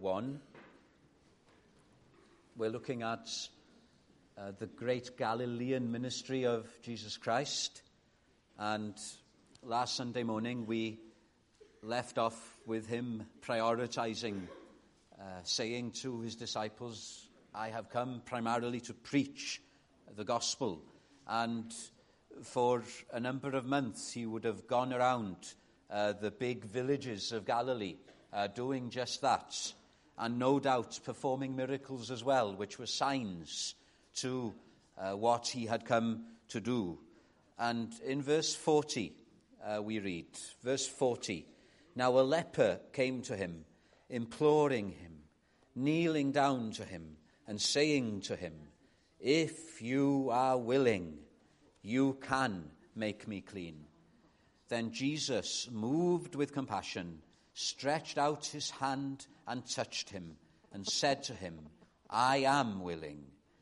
1. We're looking at the great Galilean ministry of Jesus Christ. And last Sunday morning we left off with him prioritizing, saying to his disciples, I have come primarily to preach the gospel. And for a number of months he would have gone around the big villages of Galilee doing just that, and no doubt performing miracles as well, which were signs to what he had come to do. And in verse 40 we read, verse 40, now a leper came to him, imploring him, kneeling down to him, and saying to him, if you are willing, you can make me clean. Then Jesus, moved with compassion, stretched out his hand and touched him, and said to him, I am willing,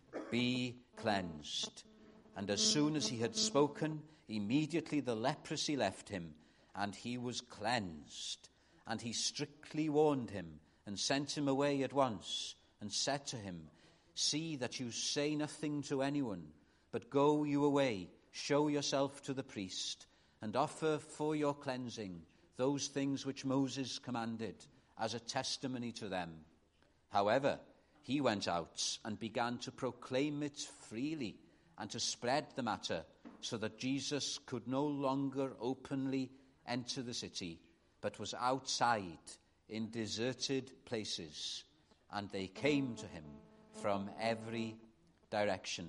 be cleansed. And as soon as he had spoken, immediately the leprosy left him, and he was cleansed. And he strictly warned him, and sent him away at once, and said to him, see that you say nothing to anyone, but go you away, show yourself to the priest, and offer for your cleansing those things which Moses commanded, as a testimony to them. However, he went out and began to proclaim it freely, and to spread the matter, so that Jesus could no longer openly enter the city, but was outside in deserted places, and they came to him from every direction.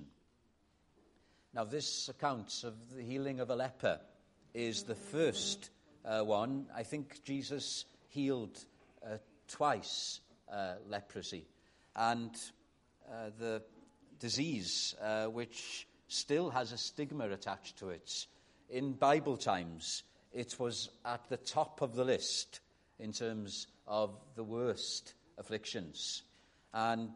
Now, this account of the healing of a leper is the first one. I think Jesus healed twice leprosy, and the disease which still has a stigma attached to it. In Bible times, it was at the top of the list in terms of the worst afflictions. And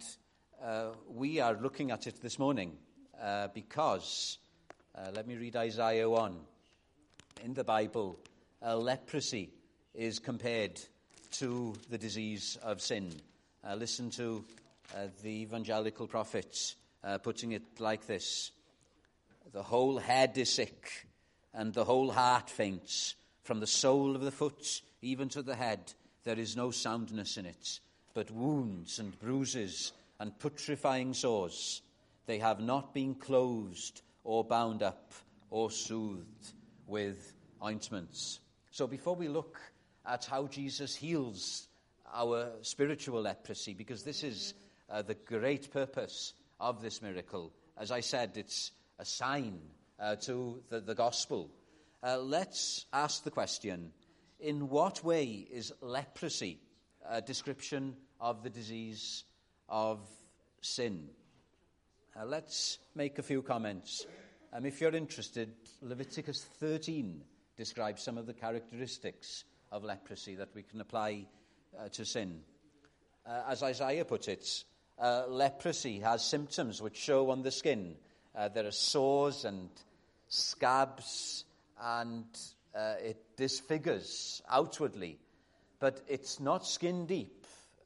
we are looking at it this morning because, let me read Isaiah 1. In the Bible, leprosy is compared to the disease of sin. Listen to the evangelical prophets putting it like this. The whole head is sick, and the whole heart faints. From the sole of the foot even to the head, there is no soundness in it, but wounds and bruises and putrefying sores. They have not been closed or bound up or soothed with ointments. So before we look at how Jesus heals our spiritual leprosy, because this is the great purpose of this miracle, as I said, it's a sign to the gospel. Let's ask the question, in what way is leprosy a description of the disease of sin? Let's make a few comments. If you're interested, Leviticus 13 describes some of the characteristics of leprosy that we can apply to sin. As Isaiah put it, leprosy has symptoms which show on the skin. There are sores and scabs, and it disfigures outwardly. But it's not skin deep.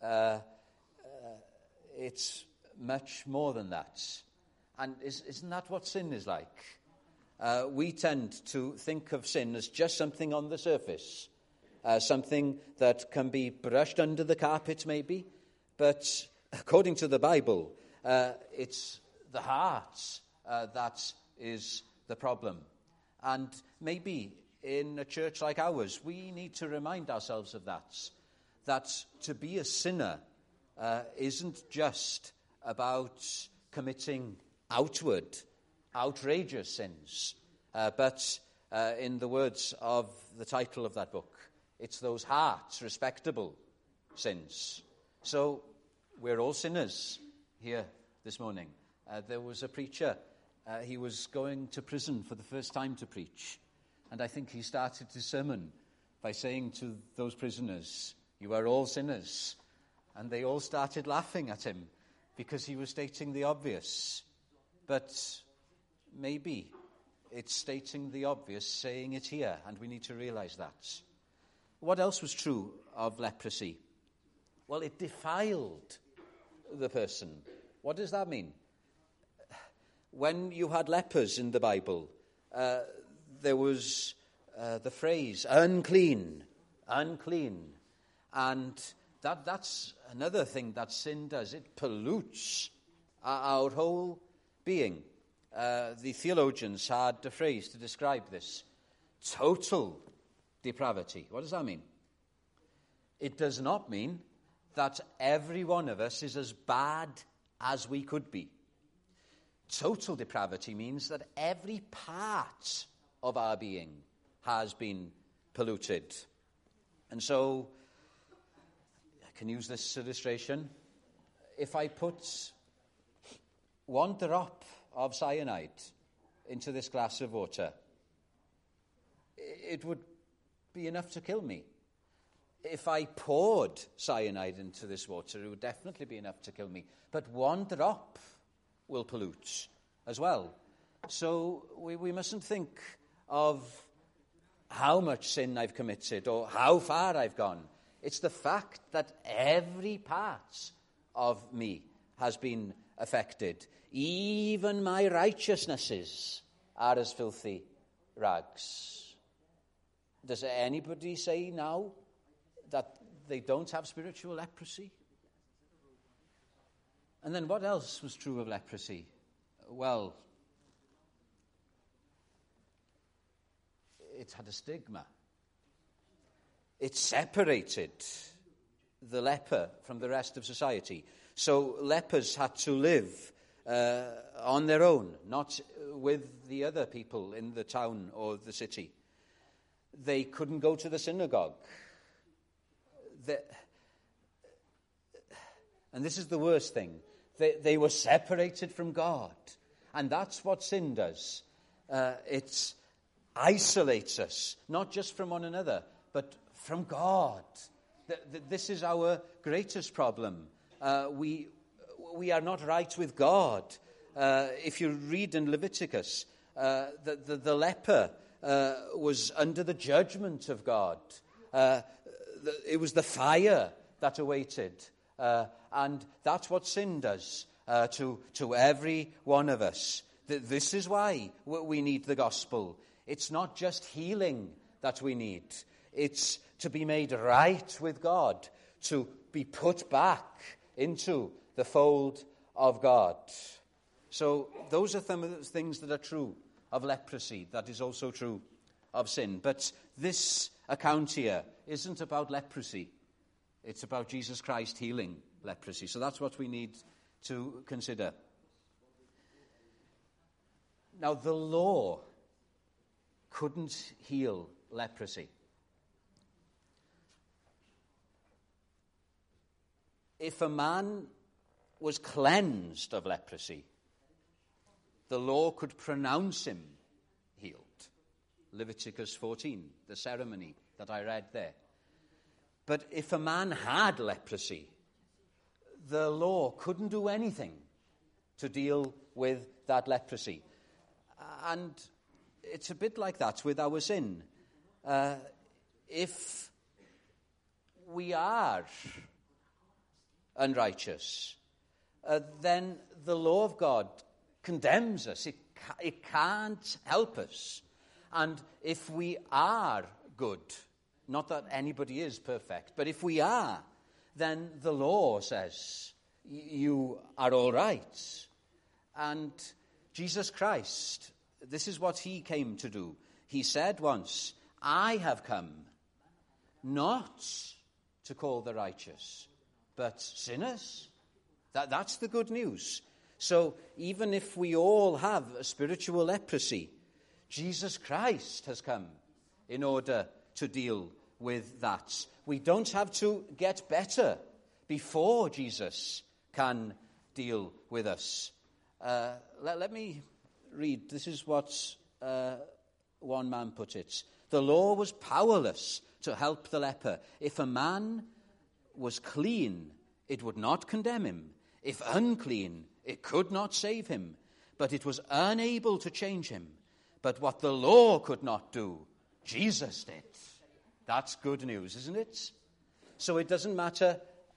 It's much more than that. And isn't that what sin is like? We tend to think of sin as just something on the surface, something that can be brushed under the carpet maybe, but according to the Bible, it's the heart that is the problem. And maybe in a church like ours, we need to remind ourselves of that to be a sinner isn't just about committing outward, outrageous sins, but in the words of the title of that book, it's those heart, respectable sins. So we're all sinners here this morning. There was a preacher, he was going to prison for the first time to preach, and I think he started his sermon by saying to those prisoners, you are all sinners. And they all started laughing at him because he was stating the obvious. But maybe it's stating the obvious, saying it here, and we need to realize that. What else was true of leprosy? Well, it defiled the person. What does that mean? When you had lepers in the Bible, there was the phrase, unclean, unclean. And that's another thing that sin does. It pollutes our whole being. The theologians had a phrase to describe this: total depravity. What does that mean? It does not mean that every one of us is as bad as we could be. Total depravity means that every part of our being has been polluted. And so, I can use this illustration. If I put 1 drop of cyanide into this glass of water, it would be enough to kill me. If I poured cyanide into this water, it would definitely be enough to kill me. But 1 drop will pollute as well. So we mustn't think of how much sin I've committed or how far I've gone. It's the fact that every part of me has been affected. Even my righteousnesses are as filthy rags. Does anybody say now that they don't have spiritual leprosy? And then what else was true of leprosy? Well, it had a stigma. It separated the leper from the rest of society. So lepers had to live on their own, not with the other people in the town or the city. They couldn't go to the synagogue. And this is the worst thing. They were separated from God. And that's what sin does. It isolates us, not just from one another, but from God. This is our greatest problem. We are not right with God. If you read in Leviticus, the leper was under the judgment of God. It was the fire that awaited. And that's what sin does to every one of us. This is why we need the gospel. It's not just healing that we need. It's to be made right with God, to be put back into the fold of God. So those are some of the things that are true of leprosy. That is also true of sin. But this account here isn't about leprosy. It's about Jesus Christ healing leprosy. So that's what we need to consider. Now, the law couldn't heal leprosy. If a man was cleansed of leprosy, the law could pronounce him healed. Leviticus 14, the ceremony that I read there. But if a man had leprosy, the law couldn't do anything to deal with that leprosy. And it's a bit like that with our sin. If we are unrighteous, then the law of God condemns us. It can't help us. And if we are good, not that anybody is perfect, but if we are, then the law says you are all right. And Jesus Christ, this is what he came to do. He said once, I have come not to call the righteous, but sinners. That's the good news. So even if we all have a spiritual leprosy, Jesus Christ has come in order to deal with that. We don't have to get better before Jesus can deal with us. Let me read. This is what one man put it. The law was powerless to help the leper. If a man was clean, it would not condemn him. If unclean, it could not save him. But it was unable to change him. But what the law could not do, Jesus did. That's good news, isn't it? So it doesn't matter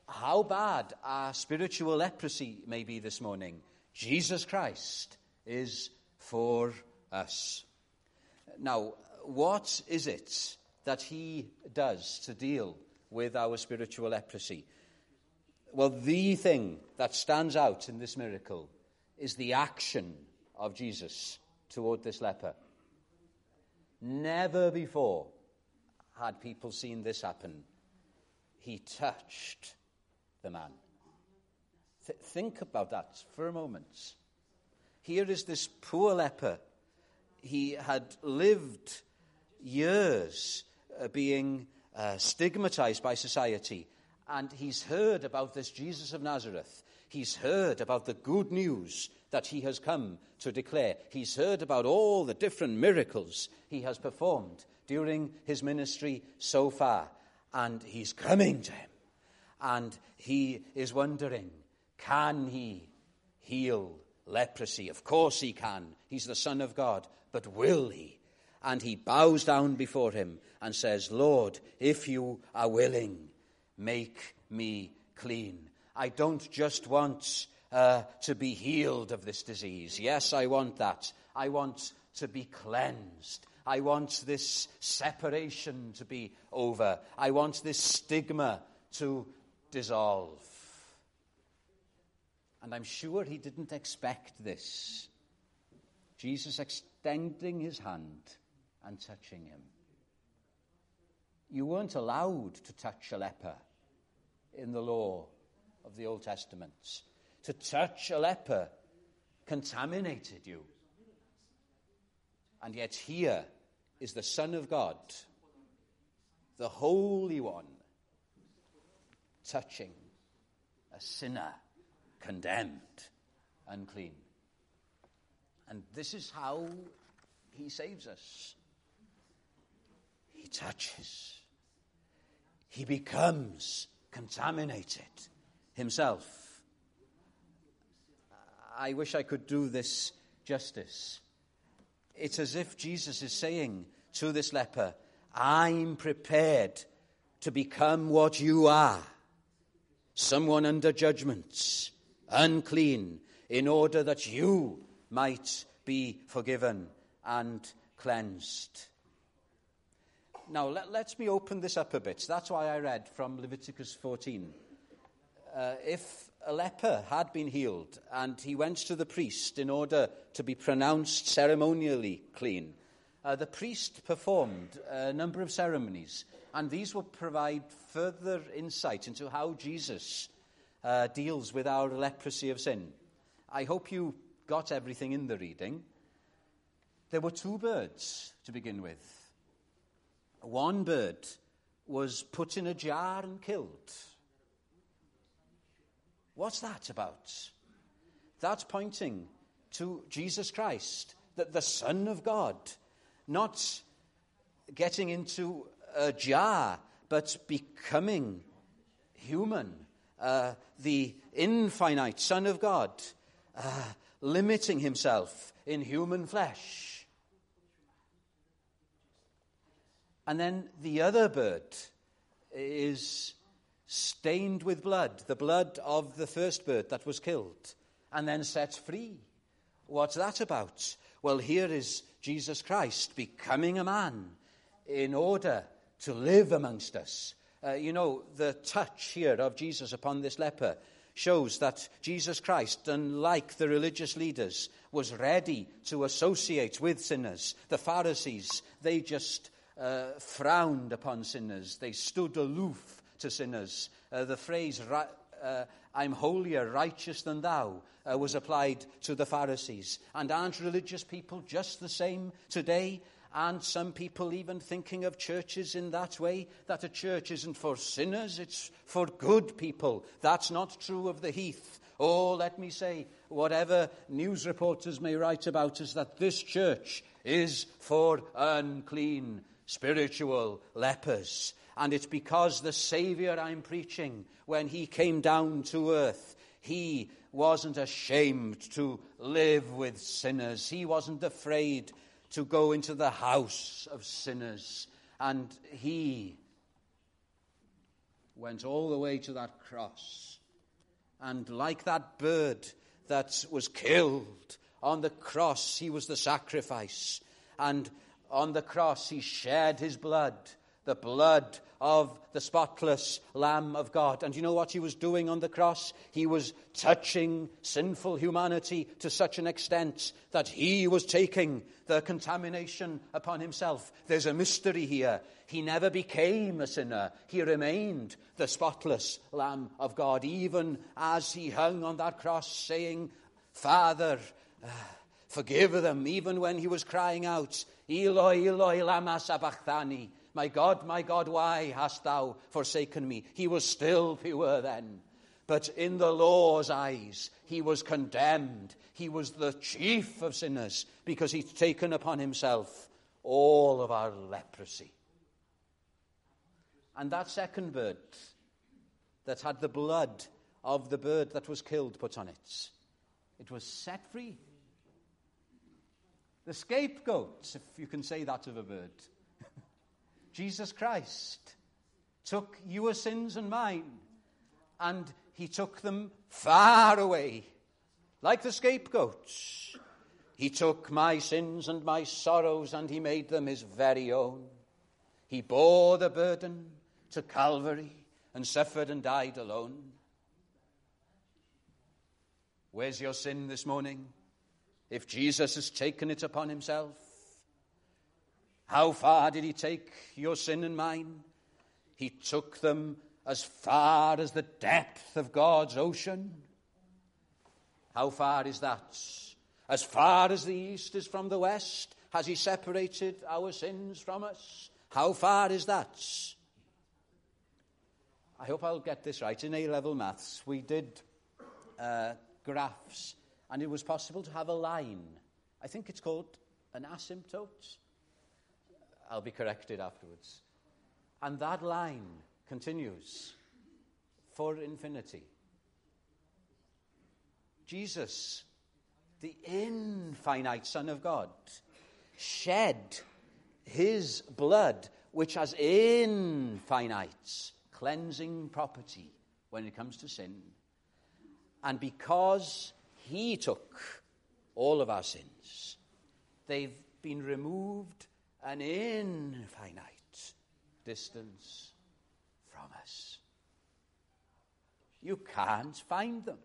how bad our spiritual leprosy may be this morning, Jesus Christ is for us. Now, what is it that he does to deal with our spiritual leprosy? Well, the thing that stands out in this miracle is the action of Jesus toward this leper. Never before had people seen this happen. He touched the man. Think about that for a moment. Here is this poor leper. He had lived years being stigmatized by society, and he's heard about this Jesus of Nazareth. He's heard about the good news that he has come to declare. He's heard about all the different miracles he has performed during his ministry so far, and he's coming to him, and he is wondering, can he heal leprosy? Of course he can. He's the Son of God, but will he? And he bows down before him and says, Lord, if you are willing, make me clean. I don't just want to be healed of this disease. Yes, I want that. I want to be cleansed. I want this separation to be over. I want this stigma to dissolve. And I'm sure he didn't expect this. Jesus extending his hand and touching him. You weren't allowed to touch a leper in the law of the Old Testament. To touch a leper contaminated you. And yet here is the Son of God, the Holy One, touching a sinner, condemned, unclean. And this is how he saves us. He touches. He becomes contaminated himself. I wish I could do this justice. It's as if Jesus is saying to this leper, I'm prepared to become what you are, someone under judgment, unclean, in order that you might be forgiven and cleansed. Now, let me open this up a bit. That's why I read from Leviticus 14. If a leper had been healed and he went to the priest in order to be pronounced ceremonially clean, the priest performed a number of ceremonies, and these will provide further insight into how Jesus deals with our leprosy of sin. I hope you got everything in the reading. There were 2 birds to begin with. One bird was put in a jar and killed. What's that about? That's pointing to Jesus Christ, that the Son of God, not getting into a jar, but becoming human, the infinite Son of God, limiting himself in human flesh. And then the other bird is stained with blood, the blood of the first bird that was killed, and then set free. What's that about? Well, here is Jesus Christ becoming a man in order to live amongst us. The touch here of Jesus upon this leper shows that Jesus Christ, unlike the religious leaders, was ready to associate with sinners. The Pharisees, they just frowned upon sinners. They stood aloof to sinners. The phrase, I'm holier, righteous than thou, was applied to the Pharisees. And aren't religious people just the same today? And some people even thinking of churches in that way, that a church isn't for sinners, it's for good people. That's not true of the Heath. Oh, let me say, whatever news reporters may write about us, that this church is for unclean spiritual lepers. And it's because the Savior I'm preaching, when he came down to earth, he wasn't ashamed to live with sinners. He wasn't afraid to go into the house of sinners. And he went all the way to that cross. And like that bird that was killed on the cross, he was the sacrifice. And on the cross, he shed his blood, the blood of the spotless Lamb of God. And you know what he was doing on the cross? He was touching sinful humanity to such an extent that he was taking the contamination upon himself. There's a mystery here. He never became a sinner. He remained the spotless Lamb of God, even as he hung on that cross saying, Father, forgive them, even when he was crying out, Eloi, Eloi, lama sabachthani. My God, why hast thou forsaken me? He was still pure then. But in the law's eyes, he was condemned. He was the chief of sinners because he'd taken upon himself all of our leprosy. And that second bird that had the blood of the bird that was killed put on it, it was set free. The scapegoat, if you can say that of a bird, Jesus Christ, took your sins and mine, and he took them far away, like the scapegoat. He took my sins and my sorrows, and he made them his very own. He bore the burden to Calvary and suffered and died alone. Where's your sin this morning? If Jesus has taken it upon himself, how far did he take your sin and mine? He took them as far as the depth of God's ocean. How far is that? As far as the east is from the west, has he separated our sins from us? How far is that? I hope I'll get this right. In A-level maths, we did graphs, and it was possible to have a line. I think it's called an asymptote. I'll be corrected afterwards. And that line continues for infinity. Jesus, the infinite Son of God, shed his blood, which has infinite cleansing property when it comes to sin. And because he took all of our sins, they've been removed an infinite distance from us. You can't find them.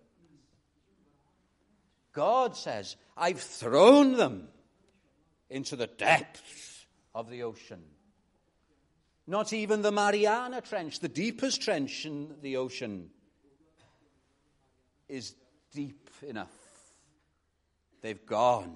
God says, I've thrown them into the depths of the ocean. Not even the Mariana Trench, the deepest trench in the ocean, is deep enough. They've gone.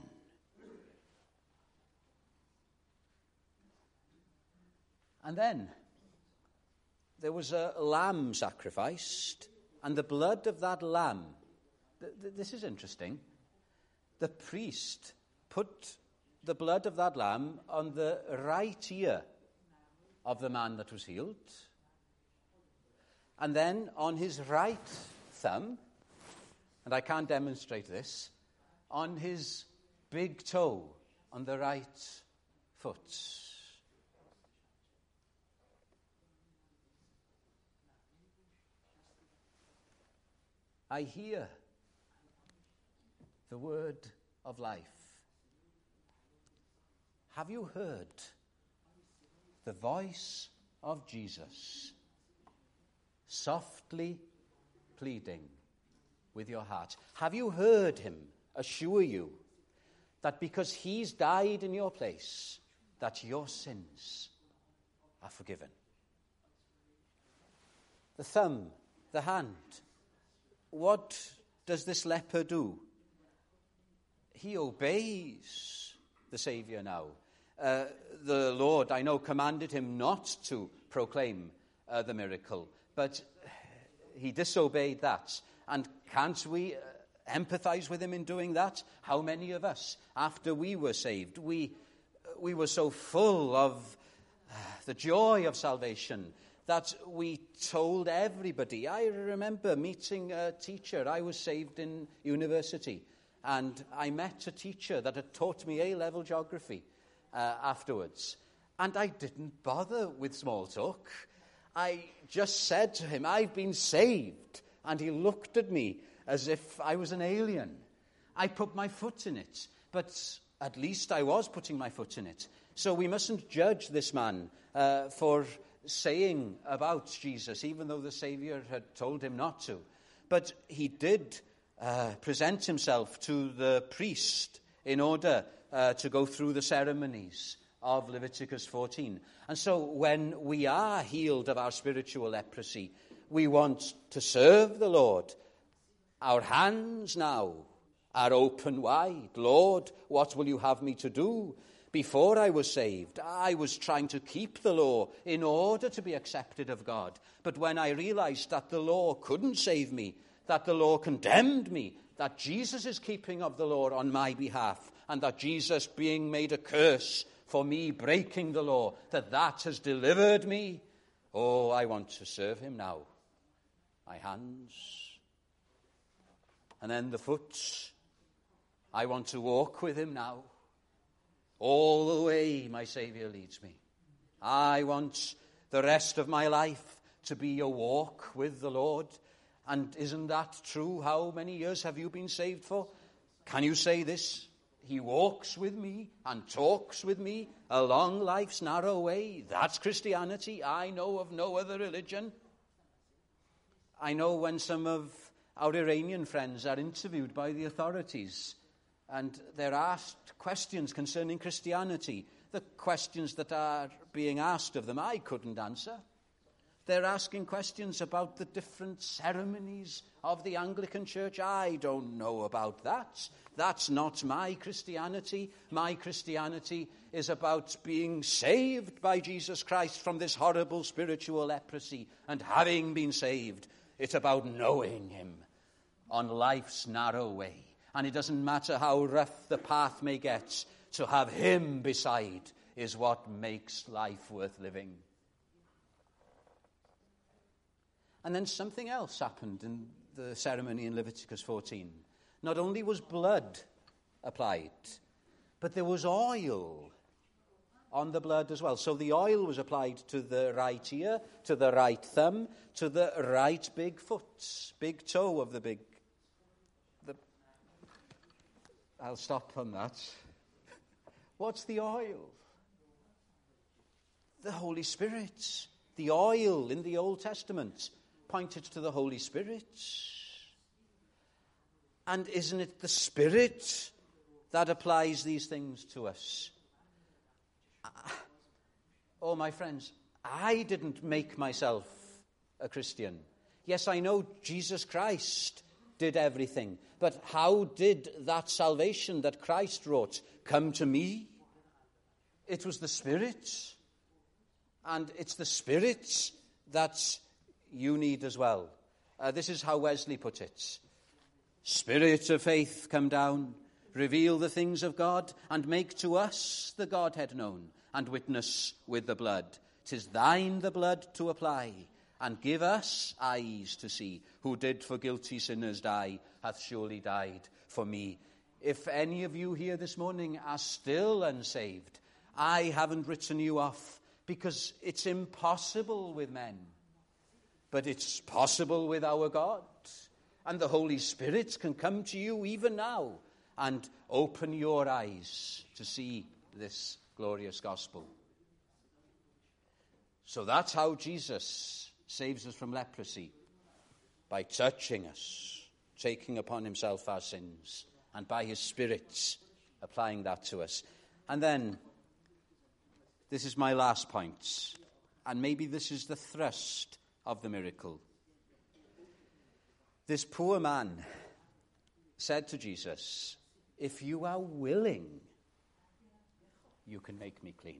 And then there was a lamb sacrificed, and the blood of that lamb, this is interesting, the priest put the blood of that lamb on the right ear of the man that was healed, and then on his right thumb, and I can't demonstrate this, on his big toe on the right foot. I hear the word of life. Have you heard the voice of Jesus softly pleading with your heart? Have you heard him assure you that because he's died in your place, that your sins are forgiven? The thumb, the hand. What does this leper do? He obeys the Savior now. The Lord, I know, commanded him not to proclaim the miracle, but he disobeyed that. And can't we empathize with him in doing that? How many of us, after we were saved, we were so full of the joy of salvation that we told everybody. I remember meeting a teacher. I was saved in university, and I met a teacher that had taught me A-level geography afterwards. And I didn't bother with small talk. I just said to him, I've been saved. And he looked at me as if I was an alien. I put my foot in it, but at least I was putting my foot in it. So we mustn't judge this man for saying about Jesus, even though the Savior had told him not to. But he did present himself to the priest in order to go through the ceremonies of Leviticus 14. And so when we are healed of our spiritual leprosy, we want to serve the Lord. Our hands now are open wide. Lord, what will you have me to do? Before I was saved, I was trying to keep the law in order to be accepted of God. But when I realized that the law couldn't save me, that the law condemned me, that Jesus is keeping of the law on my behalf, and that Jesus being made a curse for me breaking the law, that has delivered me. Oh, I want to serve him now. My hands. And then the foot. I want to walk with him now. All the way my Savior leads me. I want the rest of my life to be a walk with the Lord. And isn't that true? How many years have you been saved for? Can you say this? He walks with me and talks with me along life's narrow way. That's Christianity. I know of no other religion. I know when some of our Iranian friends are interviewed by the authorities and they're asked questions concerning Christianity, the questions that are being asked of them, I couldn't answer. They're asking questions about the different ceremonies of the Anglican Church. I don't know about that. That's not my Christianity. My Christianity is about being saved by Jesus Christ from this horrible spiritual leprosy. And having been saved, it's about knowing him on life's narrow way. And it doesn't matter how rough the path may get, to have him beside is what makes life worth living. And then something else happened in the ceremony in Leviticus 14. Not only was blood applied, but there was oil on the blood as well. So the oil was applied to the right ear, to the right thumb, to the right big foot, big toe of the big... I'll stop on that. What's the oil? The Holy Spirit. The oil in the Old Testament pointed to the Holy Spirit. And isn't it the Spirit that applies these things to us? Oh, my friends, I didn't make myself a Christian. Yes, I know Jesus Christ did everything. But how did that salvation that Christ wrought come to me? It was the Spirit. And it's the Spirit that you need as well. This is how Wesley put it. Spirit of faith, come down, reveal the things of God, and make to us the Godhead known, and witness with the blood. 'Tis thine the blood to apply, and give us eyes to see. Who did for guilty sinners die, hath surely died for me. If any of you here this morning are still unsaved, I haven't written you off, because it's impossible with men. But it's possible with our God. And the Holy Spirit can come to you even now and open your eyes to see this glorious gospel. So that's how Jesus saves us from leprosy, by touching us, taking upon himself our sins, and by his Spirit applying that to us. And then, this is my last point, and maybe this is the thrust of the miracle. This poor man said to Jesus, if you are willing, you can make me clean.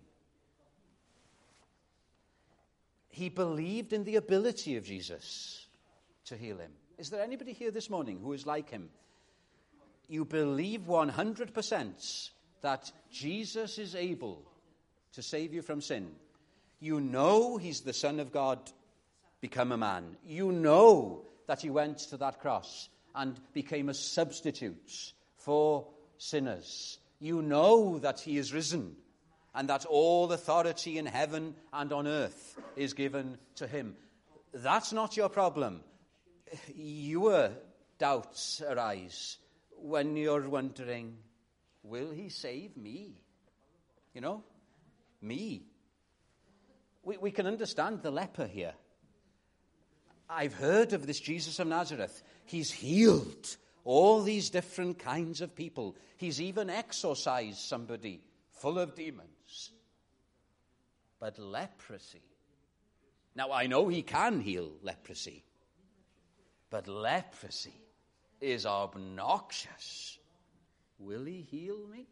He believed in the ability of Jesus to heal him. Is there anybody here this morning who is like him? You believe 100% that Jesus is able to save you from sin. You know he's the Son of God become a man. You know that he went to that cross and became a substitute for sinners. You know that he is risen and that all authority in heaven and on earth is given to him. That's not your problem. Your doubts arise when you're wondering, will he save me? You know, me. We can understand the leper here. I've heard of this Jesus of Nazareth. He's healed all these different kinds of people. He's even exorcised somebody full of demons. But leprosy. Now, I know he can heal leprosy. But leprosy is obnoxious. Will he heal me?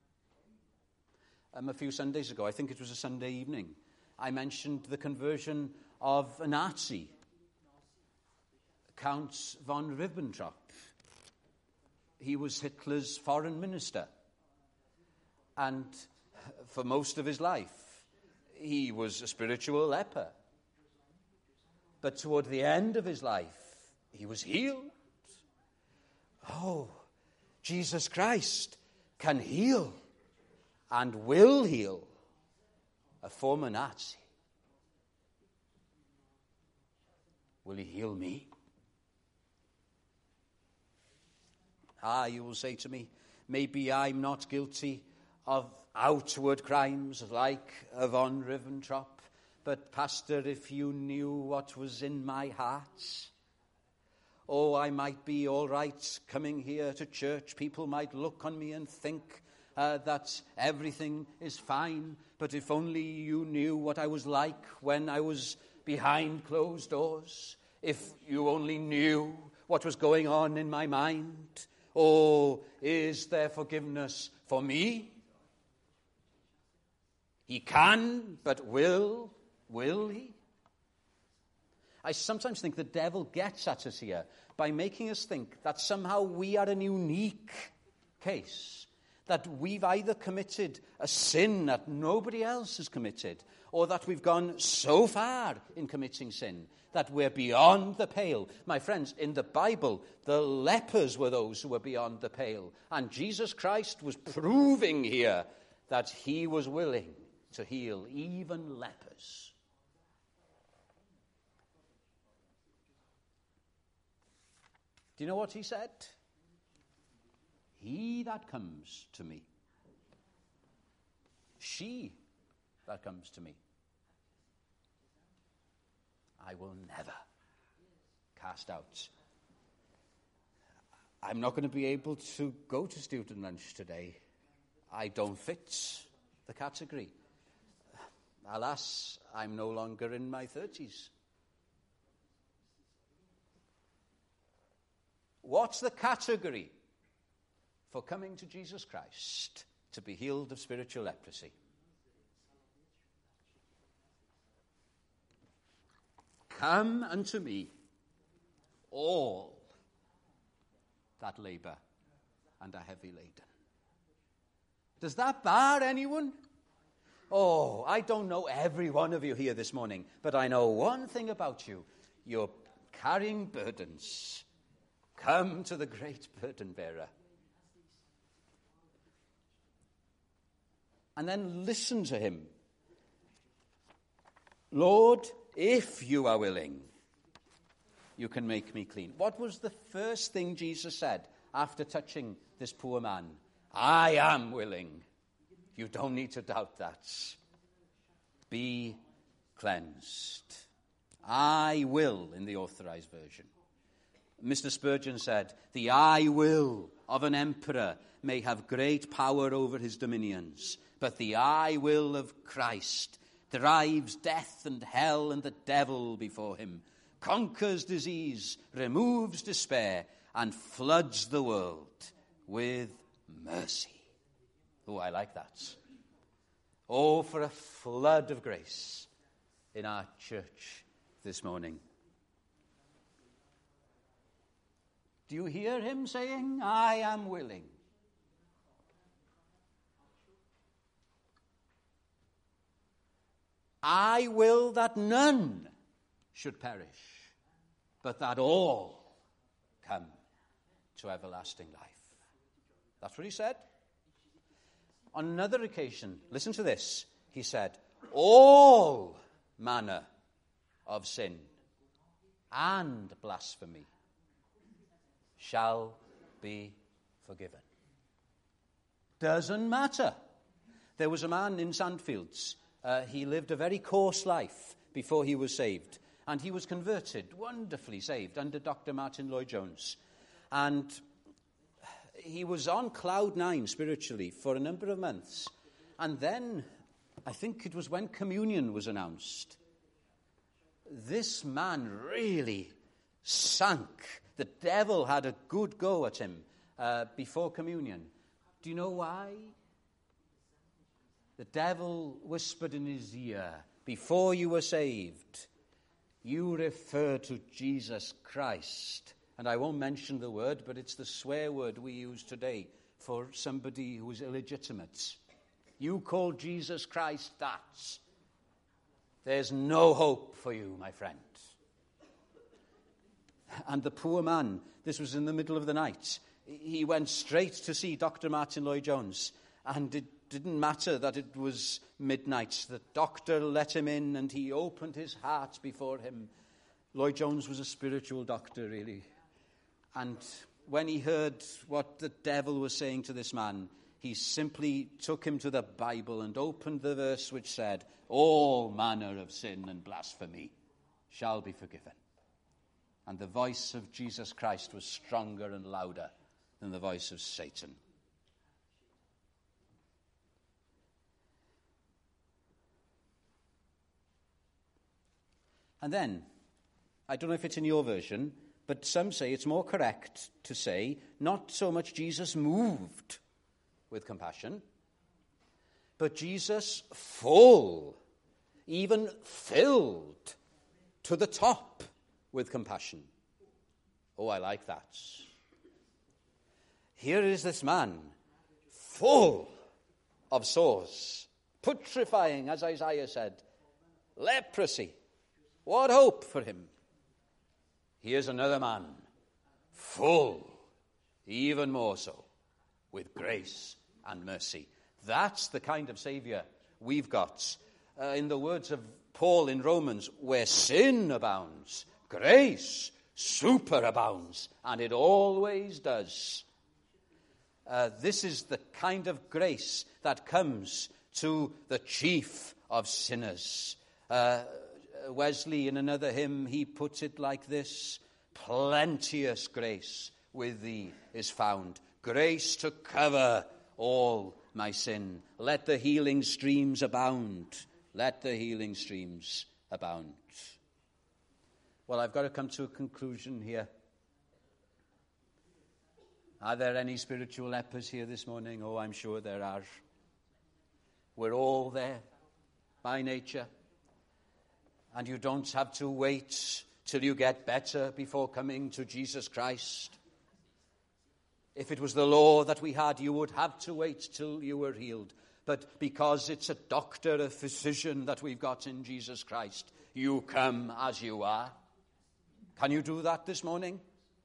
A few Sundays ago, I think it was a Sunday evening, I mentioned the conversion of a Nazi, Count von Ribbentrop. He was Hitler's foreign minister. And for most of his life, he was a spiritual leper. But toward the end of his life, he was healed. Oh, Jesus Christ can heal and will heal a former Nazi. Will he heal me? You will say to me, maybe I'm not guilty of outward crimes like von Ribbentrop, but Pastor, if you knew what was in my heart, I might be all right coming here to church. People might look on me and think that everything is fine, but if only you knew what I was like when I was behind closed doors, if you only knew what was going on in my mind. Is there forgiveness for me? He can, but will he? I sometimes think the devil gets at us here by making us think that somehow we are a unique case, that we've either committed a sin that nobody else has committed, or that we've gone so far in committing sin that we're beyond the pale. My friends, in the Bible, the lepers were those who were beyond the pale. And Jesus Christ was proving here that he was willing to heal even lepers. Do you know what he said? He that comes to me. She that comes to me, I will never cast out. I'm not going to be able to go to student lunch today. I don't fit the category. Alas, I'm no longer in my 30s. What's the category for coming to Jesus Christ to be healed of spiritual leprosy? Come unto me, all that labor and are heavy laden. Does that bar anyone? I don't know every one of you here this morning, but I know one thing about you. You're carrying burdens. Come to the great burden bearer. And then listen to him. Lord, if you are willing, you can make me clean. What was the first thing Jesus said after touching this poor man? I am willing. You don't need to doubt that. Be cleansed. I will, in the Authorized Version. Mr. Spurgeon said, the I will of an emperor may have great power over his dominions, but the I will of Christ drives death and hell and the devil before him, conquers disease, removes despair, and floods the world with mercy. I like that. For a flood of grace in our church this morning. Do you hear him saying, I am willing? I will that none should perish, but that all come to everlasting life. That's what he said. On another occasion, listen to this, he said, all manner of sin and blasphemy shall be forgiven. Doesn't matter. There was a man in Sandfields. He lived a very coarse life before he was saved. And he was converted, wonderfully saved, under Dr. Martin Lloyd-Jones. And he was on cloud nine spiritually for a number of months. And then, I think it was when communion was announced, this man really sank. The devil had a good go at him before communion. Do you know why? The devil whispered in his ear, before you were saved, you refer to Jesus Christ. And I won't mention the word, but it's the swear word we use today for somebody who is illegitimate. You call Jesus Christ that. There's no hope for you, my friend. And the poor man, this was in the middle of the night, he went straight to see Dr. Martin Lloyd-Jones, and it didn't matter that it was midnight. The doctor let him in, and he opened his heart before him. Lloyd-Jones was a spiritual doctor, really. And when he heard what the devil was saying to this man, he simply took him to the Bible and opened the verse which said, all manner of sin and blasphemy shall be forgiven. And the voice of Jesus Christ was stronger and louder than the voice of Satan. And then, I don't know if it's in your version, but some say it's more correct to say, not so much Jesus moved with compassion, but Jesus full, even filled to the top with compassion. Oh, I like that. Here is this man, full of sores, putrefying, as Isaiah said, leprosy. What hope for him? Here's another man, full, even more so, with grace and mercy. That's the kind of Savior we've got. In the words of Paul in Romans, where sin abounds, grace superabounds, and it always does. This is the kind of grace that comes to the chief of sinners. Wesley, in another hymn, he puts it like this: plenteous grace with thee is found, grace to cover all my sin. Let the healing streams abound. Let the healing streams abound. Well, I've got to come to a conclusion here. Are there any spiritual lepers here this morning? Oh, I'm sure there are. We're all there by nature. And you don't have to wait till you get better before coming to Jesus Christ. If it was the law that we had, you would have to wait till you were healed. But because it's a doctor, a physician that we've got in Jesus Christ, you come as you are. Can you do that this morning?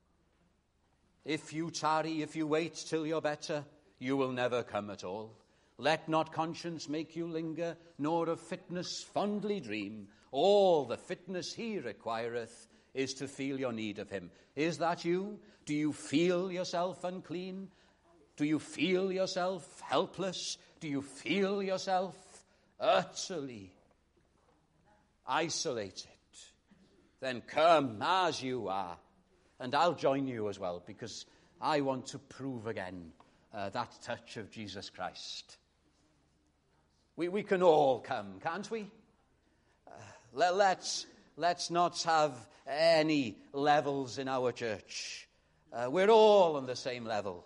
If you tarry, if you wait till you're better, you will never come at all. Let not conscience make you linger, nor of fitness fondly dream. All the fitness he requireth is to feel your need of him. Is that you? Do you feel yourself unclean? Do you feel yourself helpless? Do you feel yourself utterly isolated? Then come as you are. And I'll join you as well, because I want to prove again that touch of Jesus Christ. We can all come, can't we? Let's not have any levels in our church. We're all on the same level.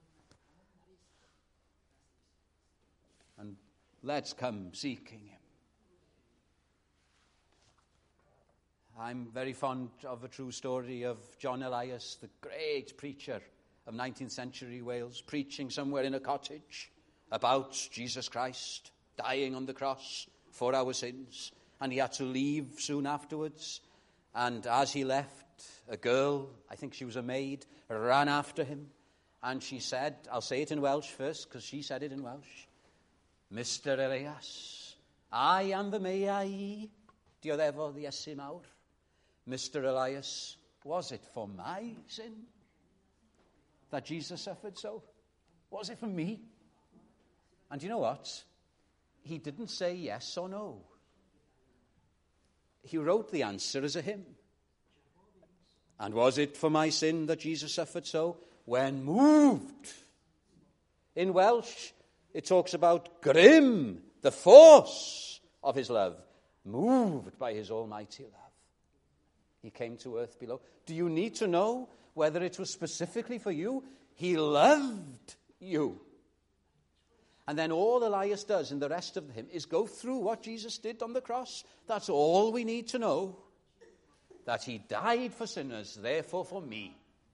And let's come seeking him. I'm very fond of a true story of John Elias, the great preacher of 19th century Wales, preaching somewhere in a cottage about Jesus Christ dying on the cross for our sins. And he had to leave soon afterwards. And as he left, a girl, I think she was a maid, ran after him. And she said, I'll say it in Welsh first, because she said it in Welsh. Mr Elias, I am the may I. Dioddefo the Iesu mawr. Mr Elias, was it for my sin that Jesus suffered so? Was it for me? And you know what? He didn't say yes or no. He wrote the answer as a hymn. And was it for my sin that Jesus suffered so? When moved. In Welsh, it talks about grim, the force of his love, moved by his almighty love. He came to earth below. Do you need to know whether it was specifically for you? He loved you. And then all Elias does in the rest of the hymn is go through what Jesus did on the cross. That's all we need to know. That he died for sinners, therefore for me.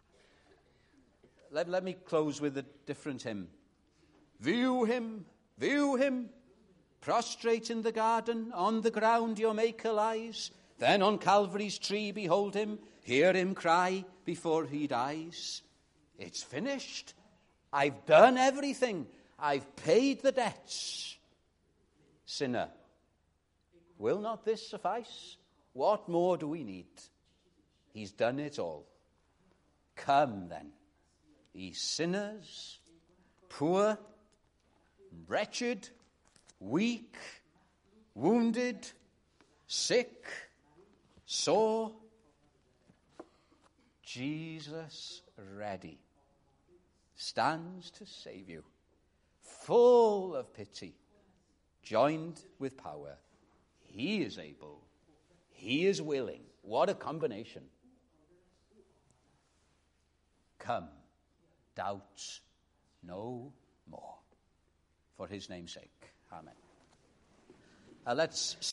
Let me close with a different hymn. View him, prostrate in the garden, on the ground your Maker lies. Then on Calvary's tree behold him, hear him cry before he dies. It's finished. I've done everything. I've paid the debts. Sinner, will not this suffice? What more do we need? He's done it all. Come then, ye sinners, poor, wretched, weak, wounded, sick, sore. Jesus ready stands to save you, full of pity, joined with power. He is able. He is willing. What a combination. Come, doubt no more. For his name's sake. Amen. Let's